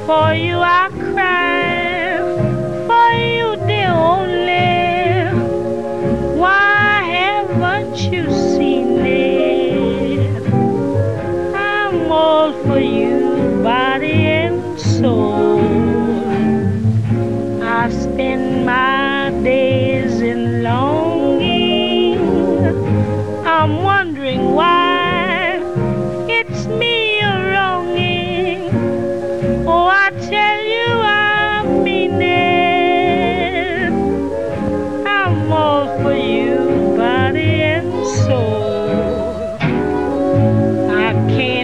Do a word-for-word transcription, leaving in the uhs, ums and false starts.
For you I cry, for you the only. Why haven't you seen it? I'm all for you, body and soul. I spend my day